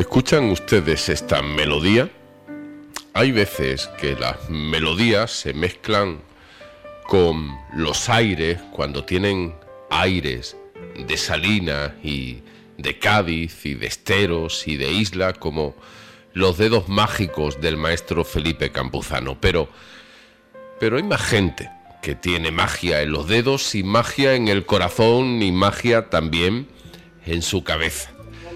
¿Escuchan ustedes esta melodía? Hay veces que las melodías se mezclan con los aires, cuando tienen aires de Salinas y de Cádiz y de esteros y de isla, como los dedos mágicos del maestro Felipe Campuzano. Pero hay más gente que tiene magia en los dedos y magia en el corazón y magia también en su cabeza,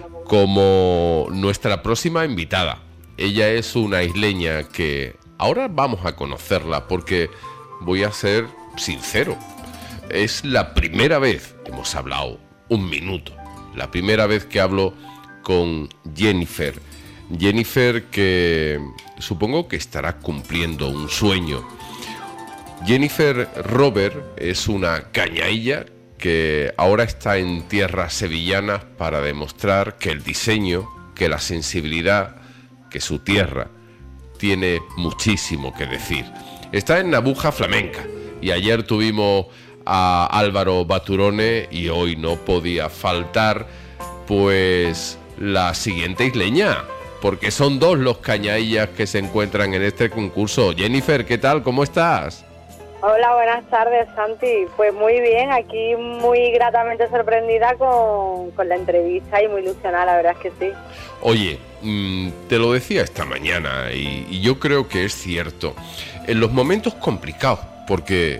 como nuestra próxima invitada. Ella es una isleña que ahora vamos a conocerla, porque voy a ser sincero, es la primera vez, hemos hablado un minuto, la primera vez que hablo con Jennifer, que supongo que estará cumpliendo un sueño. Jennifer Robert es una cañailla que ahora está en tierras sevillanas para demostrar que el diseño, que la sensibilidad, que su tierra tiene muchísimo que decir. Está en Nabuja Flamenca y ayer tuvimos a Álvaro Baturone y hoy no podía faltar pues la siguiente isleña, porque son dos los cañaillas que se encuentran en este concurso. Jennifer, ¿qué tal? ¿Cómo estás? Hola, buenas tardes, Santi. Pues muy bien, aquí muy gratamente sorprendida con la entrevista y muy ilusionada, la verdad es que sí. Oye, te lo decía esta mañana y yo creo que es cierto. En los momentos complicados, porque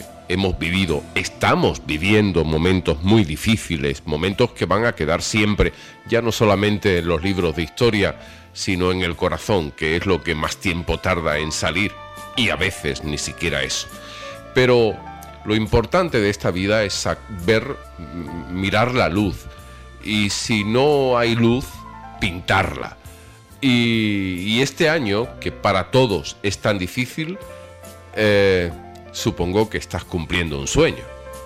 estamos viviendo momentos muy difíciles, momentos que van a quedar siempre, ya no solamente en los libros de historia, sino en el corazón, que es lo que más tiempo tarda en salir, y a veces ni siquiera eso. Pero lo importante de esta vida es mirar la luz, y si no hay luz, pintarla. Y este año, que para todos es tan difícil, supongo que estás cumpliendo un sueño.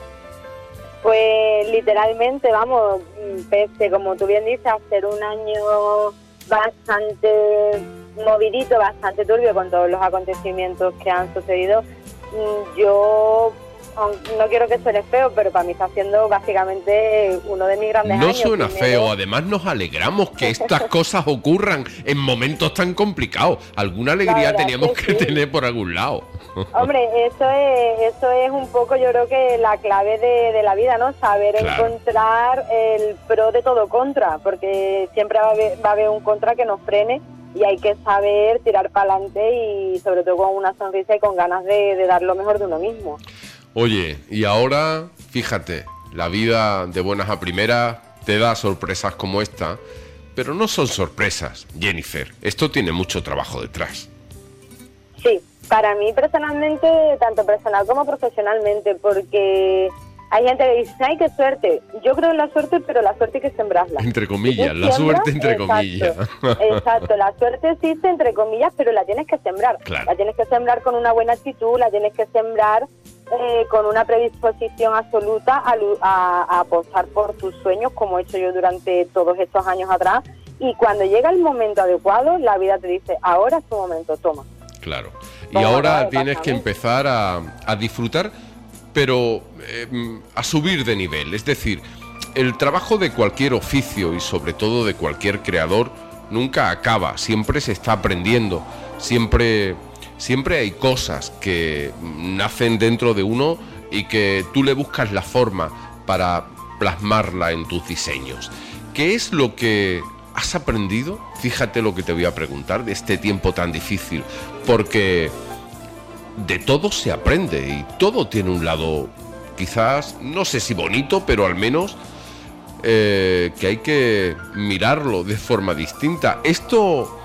Pues literalmente, vamos, pese, como tú bien dices, a ser un año bastante movidito, bastante turbio con todos los acontecimientos que han sucedido. Yo no quiero que suene feo, pero para mí está siendo básicamente uno de mis grandes años. No suena feo, además nos alegramos que estas cosas ocurran en momentos tan complicados. Alguna alegría teníamos que tener por algún lado. Hombre, eso es un poco, yo creo que la clave de la vida, ¿no? Saber encontrar el pro de todo contra, porque siempre va a haber un contra que nos frene. Y hay que saber tirar para adelante y sobre todo con una sonrisa y con ganas de dar lo mejor de uno mismo. Oye, y ahora, fíjate, la vida de buenas a primeras te da sorpresas como esta, pero no son sorpresas, Jennifer. Esto tiene mucho trabajo detrás. Sí, para mí personalmente, tanto personal como profesionalmente, porque hay gente que dice, ¡ay, qué suerte! Yo creo en la suerte, pero la suerte hay que sembrarla. Entre comillas, la suerte entre comillas. Exacto, la suerte existe entre comillas, pero la tienes que sembrar. Claro. La tienes que sembrar con una buena actitud, la tienes que sembrar con una predisposición absoluta a apostar por tus sueños, como he hecho yo durante todos estos años atrás. Y cuando llega el momento adecuado, la vida te dice, ahora es tu momento, toma. Claro. Y ahora tienes que empezar a disfrutar, pero a subir de nivel. Es decir, el trabajo de cualquier oficio y sobre todo de cualquier creador nunca acaba, siempre se está aprendiendo, siempre hay cosas que nacen dentro de uno y que tú le buscas la forma para plasmarla en tus diseños. ¿Qué es lo que has aprendido? Fíjate lo que te voy a preguntar de este tiempo tan difícil, porque de todo se aprende y todo tiene un lado, quizás, no sé si bonito, pero al menos que hay que mirarlo de forma distinta. ¿Esto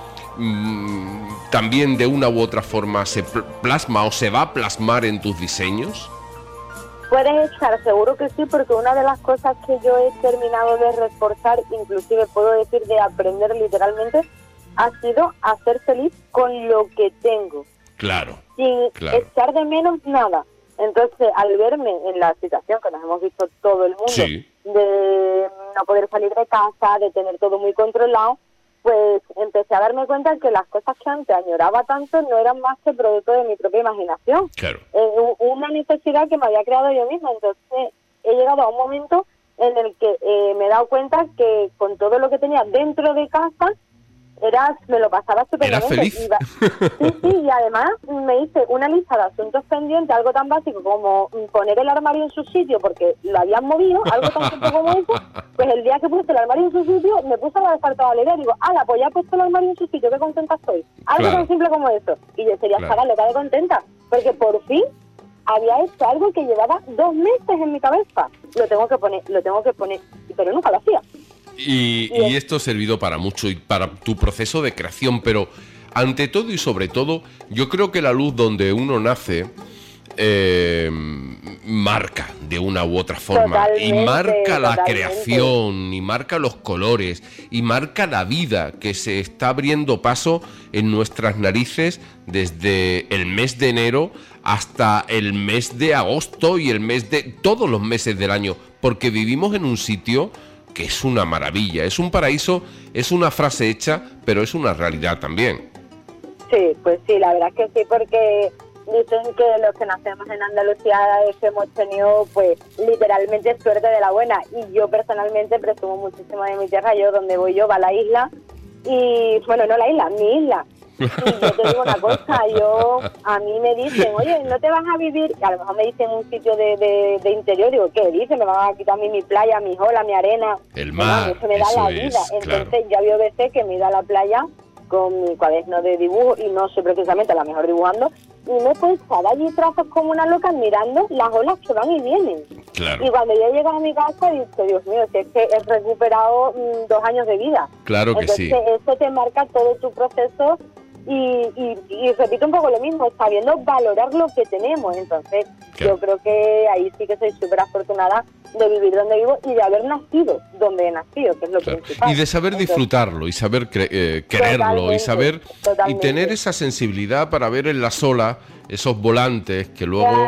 también de una u otra forma se plasma o se va a plasmar en tus diseños? Puedes estar seguro que sí, porque una de las cosas que yo he terminado de reforzar, inclusive puedo decir de aprender literalmente, ha sido a ser feliz con lo que tengo. Claro. Sin echar de menos nada. Entonces, al verme en la situación que nos hemos visto todo el mundo, sí, de no poder salir de casa, de tener todo muy controlado, pues empecé a darme cuenta que las cosas que antes añoraba tanto no eran más que producto de mi propia imaginación. Claro. Una necesidad que me había creado yo misma. Entonces, he llegado a un momento en el que me he dado cuenta que con todo lo que tenía dentro de casa, me lo pasaba estupendamente. ¿Eras feliz? Sí, y además me hice una lista de asuntos pendientes, algo tan básico como poner el armario en su sitio, porque lo habían movido, algo tan simple como eso. Pues el día que puse el armario en su sitio, me puse a dejar toda la idea, digo, pues ya he puesto el armario en su sitio, qué contenta estoy. Algo tan simple como eso. Y yo sería estar loca de contenta, porque por fin había hecho algo que llevaba 2 meses en mi cabeza. Lo tengo que poner, pero nunca lo hacía. Y esto ha servido para mucho y para tu proceso de creación, pero ante todo y sobre todo, yo creo que la luz donde uno nace marca de una u otra forma. Totalmente, y marca la totalmente. creación, y marca los colores, y marca la vida que se está abriendo paso en nuestras narices desde el mes de enero hasta el mes de agosto y el mes de todos los meses del año, porque vivimos en un sitio que es una maravilla, es un paraíso, es una frase hecha, pero es una realidad también. Sí, pues sí, la verdad es que sí, porque dicen que los que nacemos en Andalucía es que hemos tenido, pues, literalmente suerte de la buena. Y yo personalmente presumo muchísimo de mi tierra. Yo, donde voy yo, va a la isla. Y, bueno, no la isla, mi isla. Y yo te digo una cosa, a mí me dicen, oye, ¿no te vas a vivir? Y a lo mejor me dicen un sitio de interior. Digo, ¿qué dicen? Me van a quitar a mí mi playa, mi ola, mi arena. El mar, eso me da la vida. Entonces, claro, ya veo veces que me iba a la playa con mi cuaderno de dibujo, y no soy precisamente la mejor dibujando, y me pensaba allí trazos como una loca mirando las olas que van y vienen. Claro. Y cuando yo llego a mi casa, digo, Dios mío, si es que he recuperado 2 años de vida. Claro que entonces, sí. Eso te marca todo tu proceso, y repito un poco lo mismo, sabiendo valorar lo que tenemos. Entonces, claro, yo creo que ahí sí que soy súper afortunada de vivir donde vivo y de haber nacido donde he nacido, que es lo principal. Y de saber disfrutarlo y saber quererlo y saber y tener esa sensibilidad para ver en las olas esos volantes que luego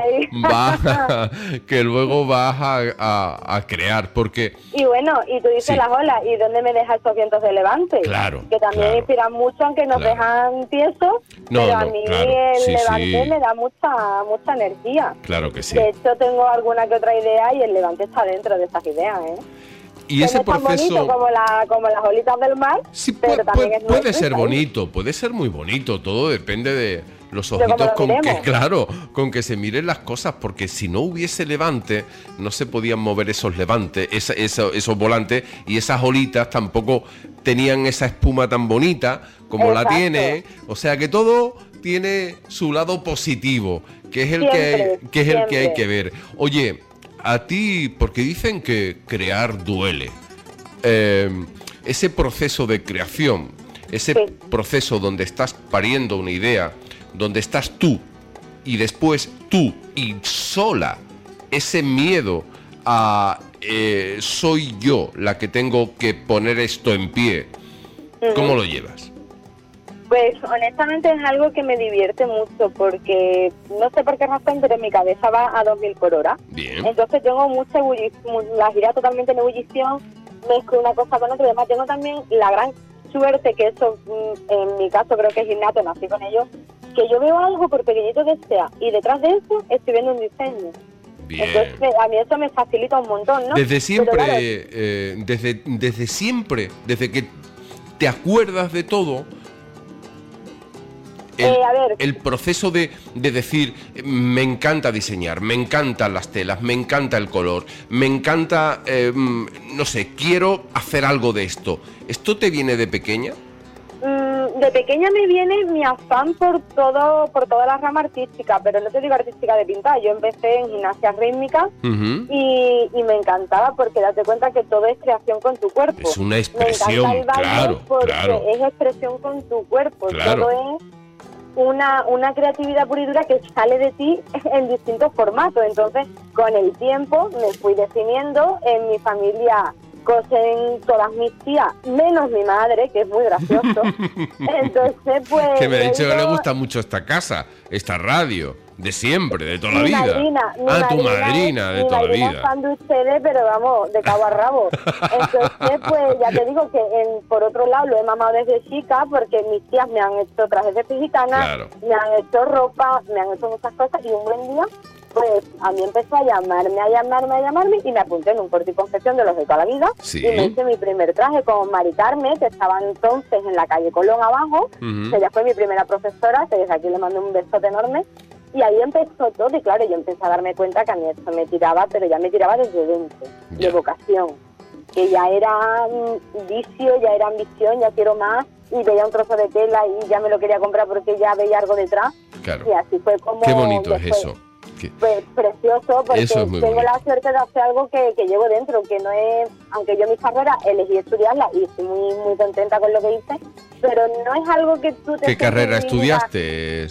vas a crear, porque... Y bueno, y tú dices las olas, ¿y dónde me dejas estos vientos de levante? Claro. Que también inspiran mucho, aunque nos dejan tiesos, pero a mí el levante me da mucha energía. Claro que sí. De hecho, tengo alguna que otra idea y el levante está dentro de esas ideas, ¿eh? Y ese proceso, no es tan bonito como las olitas del mar, sí, pero también es puede ser bonito, puede ser muy bonito, todo depende de los ojitos con que se miren las cosas, porque si no hubiese levante, no se podían mover esos levantes, esos volantes, y esas olitas tampoco tenían esa espuma tan bonita como la tiene, o sea que todo tiene su lado positivo, que es el que hay que ver. Oye, a ti, porque dicen que crear duele, ese proceso de creación, ese proceso donde estás pariendo una idea, donde estás tú y después tú y sola, ese miedo a soy yo la que tengo que poner esto en pie, ¿cómo lo llevas? Pues honestamente es algo que me divierte mucho, porque no sé por qué razón, pero mi cabeza va a 2000 por hora. Bien. Entonces tengo mucha ebullición, la gira totalmente en ebullición, mezclo una cosa con otra, y además tengo también la gran suerte, que eso en mi caso creo que es innato, nací con ello, que yo veo algo por pequeñito que sea, y detrás de eso estoy viendo un diseño. Bien. Entonces a mí eso me facilita un montón, ¿no? Desde siempre, claro, desde siempre, desde que te acuerdas de todo, el proceso de decir, me encanta diseñar, me encantan las telas, me encanta el color, me encanta, no sé, quiero hacer algo de esto. ¿Esto te viene de pequeña? De pequeña me viene mi afán por toda la rama artística, pero no te digo artística de pintar. Yo empecé en gimnasia rítmica y me encantaba, porque date cuenta que todo es creación con tu cuerpo. Es una expresión, me encanta el baile porque es expresión con tu cuerpo. Todo es una creatividad pura y dura que sale de ti en distintos formatos. Entonces, con el tiempo me fui definiendo. En mi familia cosen todas mis tías, menos mi madre, que es muy gracioso. Entonces, pues... Que me ha dicho que le gusta mucho esta casa, esta radio, de siempre, de toda la vida. Tu madrina, de toda la vida. Mi fan de ustedes, pero vamos, de cabo a rabo. Entonces, pues ya te digo que por otro lado lo he mamado desde chica, porque mis tías me han hecho trajes de gitanas, me han hecho ropa, me han hecho muchas cosas, y un buen día pues a mí empezó a llamarme y me apunté en un corte y confección de los de toda la vida. Sí. Y me hice mi primer traje con Mari Carmen, que estaba entonces en la calle Colón abajo, que ella fue mi primera profesora, que desde aquí le mando un besote enorme. Y ahí empezó todo, y claro, yo empecé a darme cuenta que a mí esto me tiraba, pero ya me tiraba desde dentro, de vocación. Que ya era vicio, ya era ambición, ya quiero más, y veía un trozo de tela y ya me lo quería comprar porque ya veía algo detrás. Claro. Y así fue como... Qué bonito es eso. Pues precioso, porque eso es muy tengo bonito. la suerte de hacer algo que llevo dentro, que no es... Aunque yo mi carrera elegí estudiarla y estoy muy, muy contenta con lo que hice, pero no es algo que tú te... ¿Qué carrera estudiaste?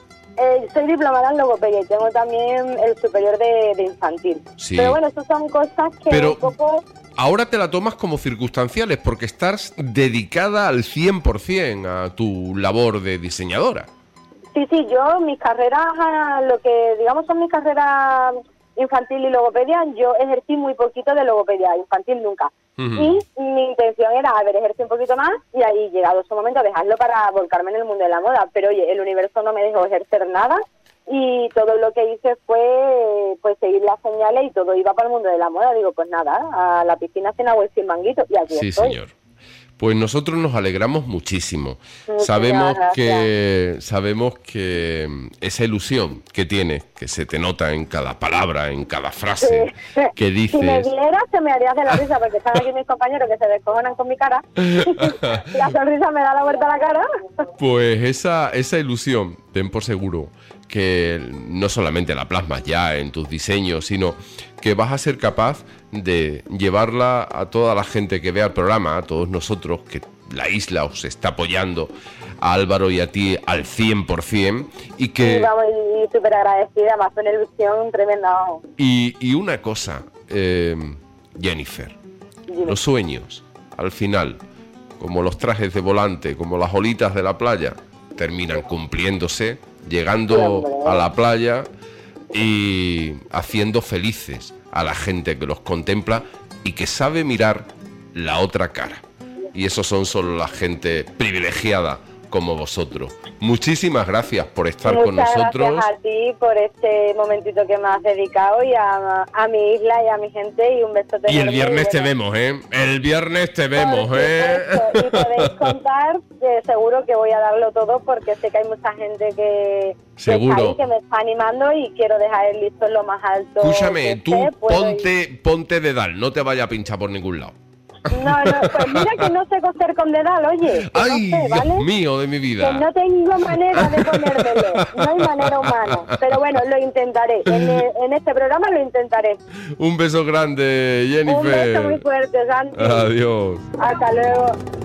Soy diplomada en logopedia y tengo también el superior de infantil. Sí. Pero bueno, eso son cosas que Pero un poco... ahora te la tomas como circunstanciales porque estás dedicada al 100% a tu labor de diseñadora. Sí, yo, mis carreras, lo que digamos son mis carreras infantil y logopedia, yo ejercí muy poquito de logopedia, infantil nunca. Y mi intención era haber ejercido un poquito más y ahí, llegado su momento, dejarlo para volcarme en el mundo de la moda. Pero oye, el universo no me dejó ejercer nada y todo lo que hice fue pues seguir las señales y todo iba para el mundo de la moda. Digo, pues nada, a la piscina sin agua y sin manguito y aquí Sí, estoy. señor. Pues nosotros nos alegramos muchísimo. Muchas Sabemos gracias. que esa ilusión que tienes, que se te nota en cada palabra, en cada frase que dices. Si me vieras, se me harías de la risa, porque están aquí mis compañeros que se descojonan con mi cara. La sonrisa me da la vuelta a la cara. Pues esa ilusión, ten por seguro que no solamente la plasmas ya en tus diseños, sino que vas a ser capaz de llevarla a toda la gente que vea el programa, a todos nosotros, que la isla os está apoyando, a Álvaro y a ti al 100%, y que... Sí, vamos, y súper agradecida, más una ilusión tremenda. Vamos. Y una cosa, Jennifer, Dime. los sueños, al final, como los trajes de volante, como las olitas de la playa, terminan cumpliéndose, llegando a la playa y haciendo felices a la gente que los contempla y que sabe mirar la otra cara. Y esos son solo la gente privilegiada como vosotros. Muchísimas gracias por estar con nosotros. Muchas gracias a ti por este momentito que me has dedicado y a mi isla y a mi gente, y un besote. Y el viernes te vemos, ¿eh? El viernes te vemos, ¿eh? Y podéis contar que seguro que voy a darlo todo, porque sé que hay mucha gente que seguro está ahí, que me está animando, y quiero dejar el listón lo más alto. Escúchame, tú ponte ponte dedal, no te vaya a pinchar por ningún lado. No, pues mira que no sé coser con dedal, oye. ¡Ay, no sé, ¿vale? Dios mío de mi vida! Que no tengo manera de ponérmelo, no hay manera humana. Pero bueno, lo intentaré, en este programa lo intentaré. Un beso grande, Jennifer. Un beso muy fuerte, Santi. Adiós. Hasta luego.